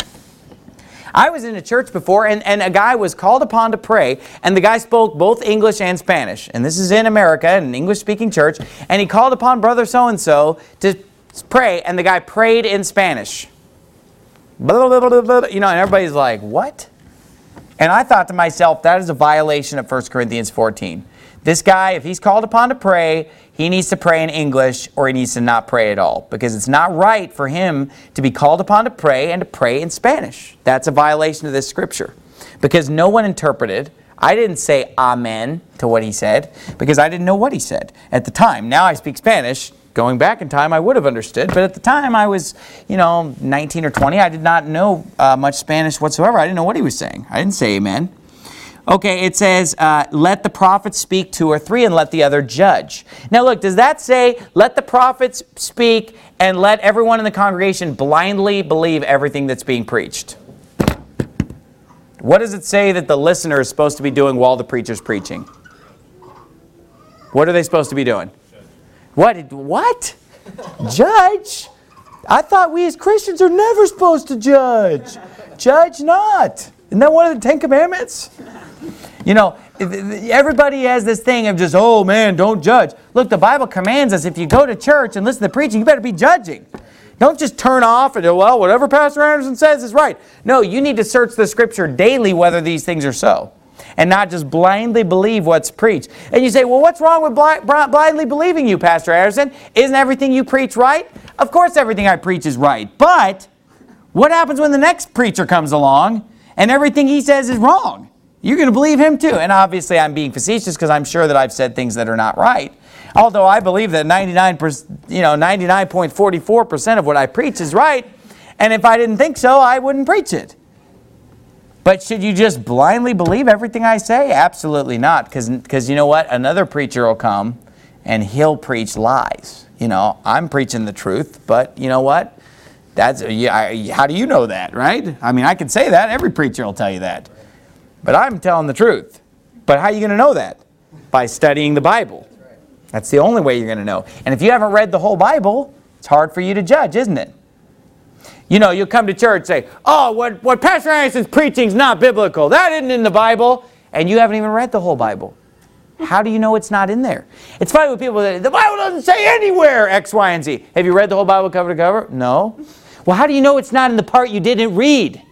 I was in a church before, and, and a guy was called upon to pray, and the guy spoke both English and Spanish. And this is in America, in an English-speaking church, and he called upon brother so-and-so to pray, and the guy prayed in Spanish. Blah, blah, blah, blah, you know, and everybody's like, what? And I thought to myself, that is a violation of First Corinthians fourteen. This guy, if he's called upon to pray, he needs to pray in English or he needs to not pray at all. Because it's not right for him to be called upon to pray and to pray in Spanish. That's a violation of this scripture. Because no one interpreted. I didn't say amen to what he said because I didn't know what he said at the time. Now I speak Spanish. Going back in time, I would have understood. But at the time, I was, you know, nineteen or twenty. I did not know uh, much Spanish whatsoever. I didn't know what he was saying. I didn't say amen. Okay, it says, uh, let the prophets speak two or three and let the other judge. Now look, does that say, let the prophets speak and let everyone in the congregation blindly believe everything that's being preached? What does it say that the listener is supposed to be doing while the preacher's preaching? What are they supposed to be doing? What? What? Judge? I thought we as Christians are never supposed to judge. Judge not. Isn't that one of the Ten Commandments? You know, everybody has this thing of just, oh man, don't judge. Look, the Bible commands us if you go to church and listen to preaching, you better be judging. Don't just turn off and go, well, whatever Pastor Anderson says is right. No, you need to search the Scripture daily whether these things are so. And not just blindly believe what's preached. And you say, well, what's wrong with blind, blindly believing you, Pastor Anderson? Isn't everything you preach right? Of course everything I preach is right. But what happens when the next preacher comes along and everything he says is wrong? You're going to believe him too. And obviously I'm being facetious because I'm sure that I've said things that are not right. Although I believe that ninety-nine percent, you know, ninety-nine point four four percent of what I preach is right. And if I didn't think so, I wouldn't preach it. But should you just blindly believe everything I say? Absolutely not. Because you know what? Another preacher will come and he'll preach lies. You know, I'm preaching the truth, but you know what? That's yeah, how do you know that, right? I mean, I can say that. Every preacher will tell you that. But I'm telling the truth. But how are you going to know that? By studying the Bible. That's the only way you're going to know. And if you haven't read the whole Bible, it's hard for you to judge, isn't it? You know, you'll come to church and say, oh, what, what Pastor Anderson's preaching is not biblical. That isn't in the Bible. And you haven't even read the whole Bible. How do you know it's not in there? It's funny with people that the Bible doesn't say anywhere X, Y, and Z. Have you read the whole Bible cover to cover? No. Well, how do you know it's not in the part you didn't read?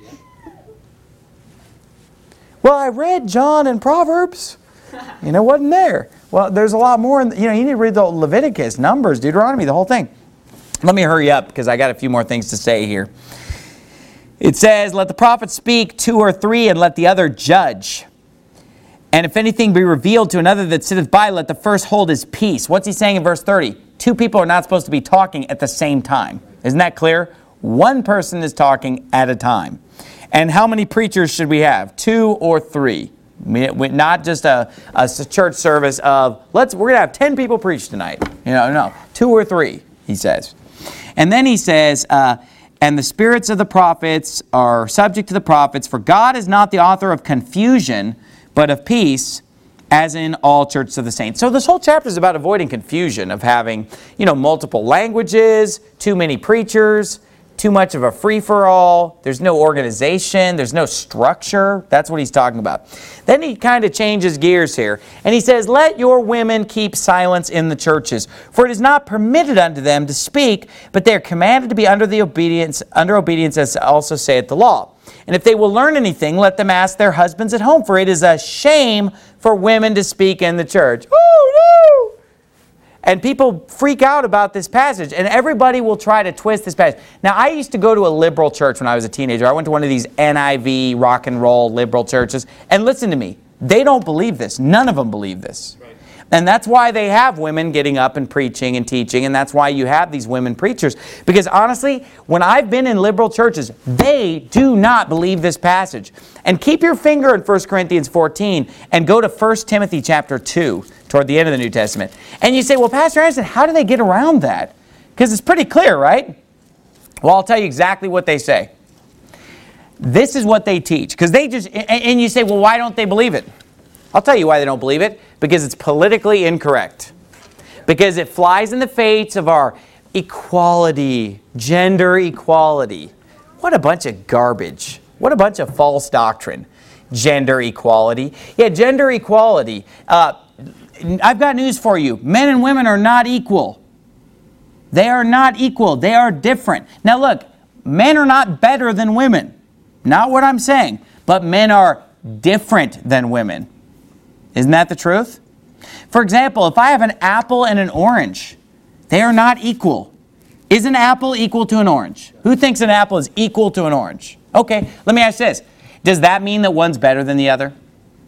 Well, I read John and Proverbs. You know, it wasn't there. Well, there's a lot more. In the, you know, you need to read the Leviticus, Numbers, Deuteronomy, the whole thing. Let me hurry up because I got a few more things to say here. It says, let the prophet speak two or three and let the other judge. And if anything be revealed to another that sitteth by, let the first hold his peace. What's he saying in verse thirty? Two people are not supposed to be talking at the same time. Isn't that clear? One person is talking at a time. And how many preachers should we have? Two or three? Not just a, a church service of, let's, we're going to have ten people preach tonight. You know, no, two or three, he says. And then he says, uh, and the spirits of the prophets are subject to the prophets, for God is not the author of confusion, but of peace, as in all churches of the saints. So this whole chapter is about avoiding confusion of having, you know, multiple languages, too many preachers, too much of a free-for-all. There's no organization. There's no structure. That's what he's talking about. Then he kind of changes gears here. And he says, let your women keep silence in the churches, for it is not permitted unto them to speak, but they are commanded to be under the obedience, under obedience, as also saith the law. And if they will learn anything, let them ask their husbands at home, for it is a shame for women to speak in the church. Woo, no! And people freak out about this passage, and everybody will try to twist this passage. Now, I used to go to a liberal church when I was a teenager. I went to one of these N I V, rock and roll liberal churches. And listen to me, they don't believe this. None of them believe this. Right. And that's why they have women getting up and preaching and teaching, and that's why you have these women preachers. Because honestly, when I've been in liberal churches, they do not believe this passage. And keep your finger in First Corinthians fourteen and go to First Timothy chapter two. Toward the end of the New Testament. And you say, well, Pastor Anderson, how do they get around that? Because it's pretty clear, right? Well, I'll tell you exactly what they say. This is what they teach. Because they just, and you say, well, why don't they believe it? I'll tell you why they don't believe it. Because it's politically incorrect. Because it flies in the face of our equality, gender equality. What a bunch of garbage. What a bunch of false doctrine. Gender equality. Yeah, gender equality. Uh, I've got news for you. Men and women are not equal. They are not equal. They are different. Now look, men are not better than women. Not what I'm saying. But men are different than women. Isn't that the truth? For example, if I have an apple and an orange, they are not equal. Is an apple equal to an orange? Who thinks an apple is equal to an orange? Okay, let me ask this. Does that mean that one's better than the other?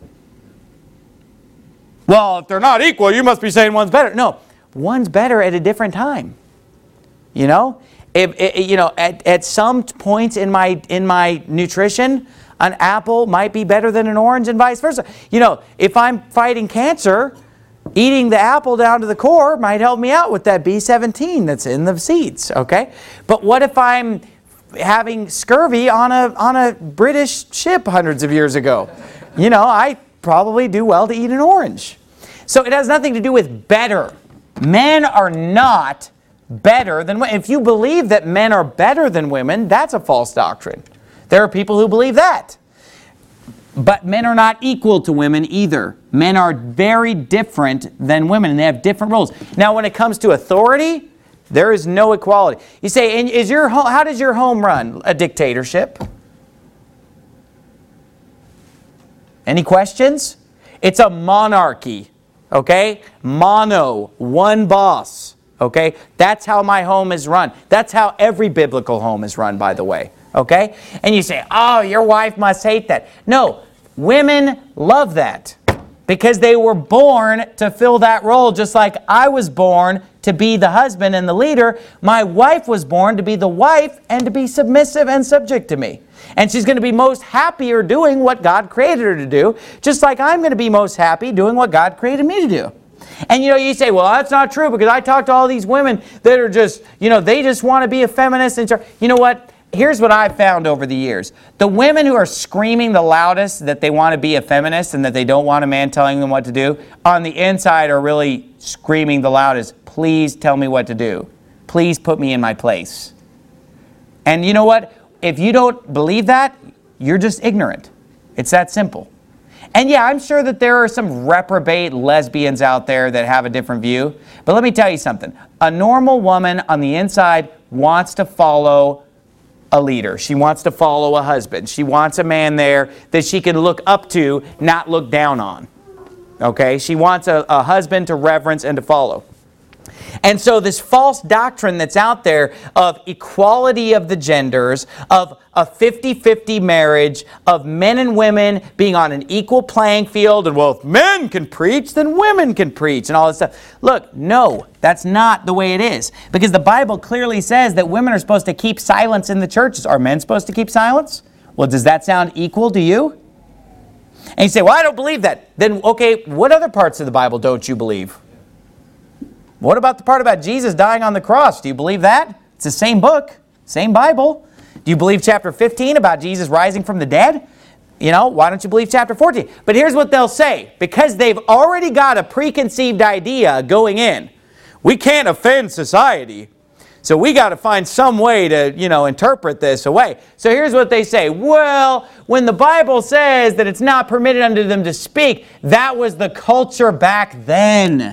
Well, if they're not equal, you must be saying one's better. No, one's better at a different time. You know, if, if you know, at, at some points in my in my nutrition, an apple might be better than an orange, and vice versa. You know, if I'm fighting cancer, eating the apple down to the core might help me out with that B seventeen that's in the seeds. Okay, but what if I'm having scurvy on a on a British ship hundreds of years ago? You know, I probably do well to eat an orange. So it has nothing to do with better. Men are not better than women. If you believe that men are better than women, that's a false doctrine. There are people who believe that. But men are not equal to women either. Men are very different than women, and they have different roles. Now, when it comes to authority, there is no equality. You say, is your home, how does your home run? A dictatorship. Any questions? It's a monarchy, okay? Mono, one boss, okay? That's how my home is run. That's how every biblical home is run, by the way, okay? And you say, oh, your wife must hate that. No, women love that because they were born to fill that role, just like I was born to be the husband and the leader. My wife was born to be the wife and to be submissive and subject to me. And she's going to be most happier doing what God created her to do, just like I'm going to be most happy doing what God created me to do. And you know, you say, well, that's not true because I talk to all these women that are just, you know, they just want to be a feminist. And you know what? Here's what I've found over the years. The women who are screaming the loudest that they want to be a feminist and that they don't want a man telling them what to do, on the inside are really screaming the loudest, please tell me what to do. Please put me in my place. And you know what? If you don't believe that, you're just ignorant. It's that simple. And yeah, I'm sure that there are some reprobate lesbians out there that have a different view. But let me tell you something. A normal woman on the inside wants to follow a leader. She wants to follow a husband. She wants a man there that she can look up to, not look down on. Okay? She wants a, a husband to reverence and to follow. And so this false doctrine that's out there of equality of the genders, of a fifty-fifty marriage, of men and women being on an equal playing field, and well, if men can preach, then women can preach, and all this stuff. Look, no, that's not the way it is. Because the Bible clearly says that women are supposed to keep silence in the churches. Are men supposed to keep silence? Well, does that sound equal to you? And you say, well, I don't believe that. Then, okay, what other parts of the Bible don't you believe? What about the part about Jesus dying on the cross? Do you believe that? It's the same book, same Bible. Do you believe chapter fifteen about Jesus rising from the dead? You know, why don't you believe chapter fourteen? But here's what they'll say. Because they've already got a preconceived idea going in. We can't offend society. So we got to find some way to, you know, interpret this away. So here's what they say. Well, when the Bible says that it's not permitted unto them to speak, that was the culture back then.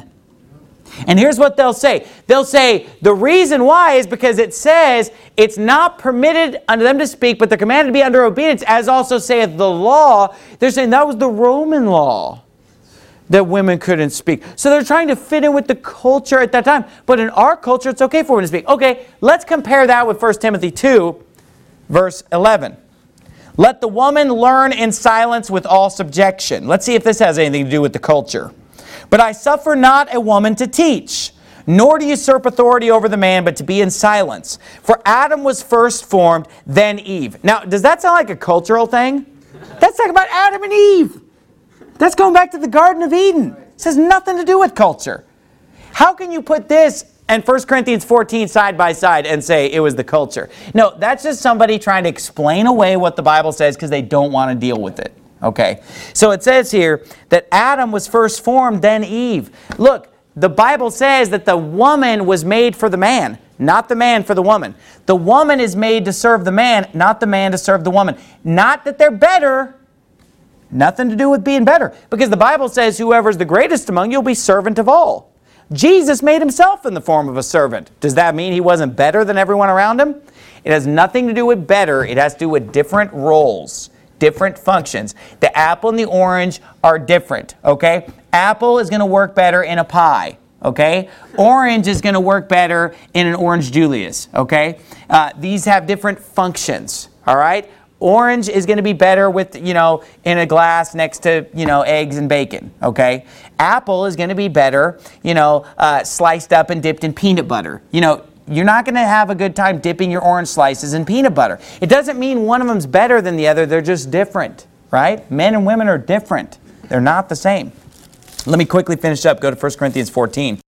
And here's what they'll say. They'll say, the reason why is because it says it's not permitted unto them to speak, but they're commanded to be under obedience, as also saith the law. They're saying that was the Roman law, that women couldn't speak. So they're trying to fit in with the culture at that time. But in our culture, it's okay for women to speak. Okay, let's compare that with First Timothy two, verse eleven. Let the woman learn in silence with all subjection. Let's see if this has anything to do with the culture. But I suffer not a woman to teach, nor to usurp authority over the man, but to be in silence. For Adam was first formed, then Eve. Now, does that sound like a cultural thing? That's talking about Adam and Eve. That's going back to the Garden of Eden. It has nothing to do with culture. How can you put this and First Corinthians fourteen side by side and say it was the culture? No, that's just somebody trying to explain away what the Bible says because they don't want to deal with it. Okay, so it says here that Adam was first formed, then Eve. Look, the Bible says that the woman was made for the man, not the man for the woman. The woman is made to serve the man, not the man to serve the woman. Not that they're better. Nothing to do with being better. Because the Bible says whoever's the greatest among you will be servant of all. Jesus made himself in the form of a servant. Does that mean he wasn't better than everyone around him? It has nothing to do with better. It has to do with different roles. Different functions. The apple and the orange are different, okay? Apple is going to work better in a pie, okay? Orange is going to work better in an orange Julius, okay? Uh, these have different functions, all right? Orange is going to be better with, you know, in a glass next to, you know, eggs and bacon, okay? Apple is going to be better, you know, uh, sliced up and dipped in peanut butter. You know, you're not going to have a good time dipping your orange slices in peanut butter. It doesn't mean one of them's better than the other. They're just different, right? Men and women are different. They're not the same. Let me quickly finish up. Go to First Corinthians fourteen.